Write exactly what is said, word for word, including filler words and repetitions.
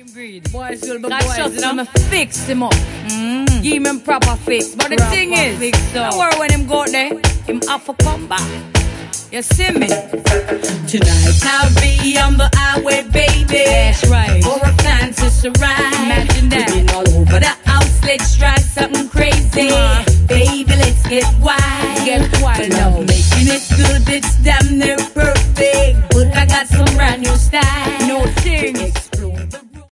Breed. Boys will be boys, you know? Fix him up. Mm. Give him proper fix. But the proper thing is, fix don't worry when him go there, him have to come back. You see me? Tonight I'll be on the highway, baby. That's right. For a fantasy ride. Imagine that. We've been all over the house, let's try something crazy. Uh-huh. Baby, let's get wild.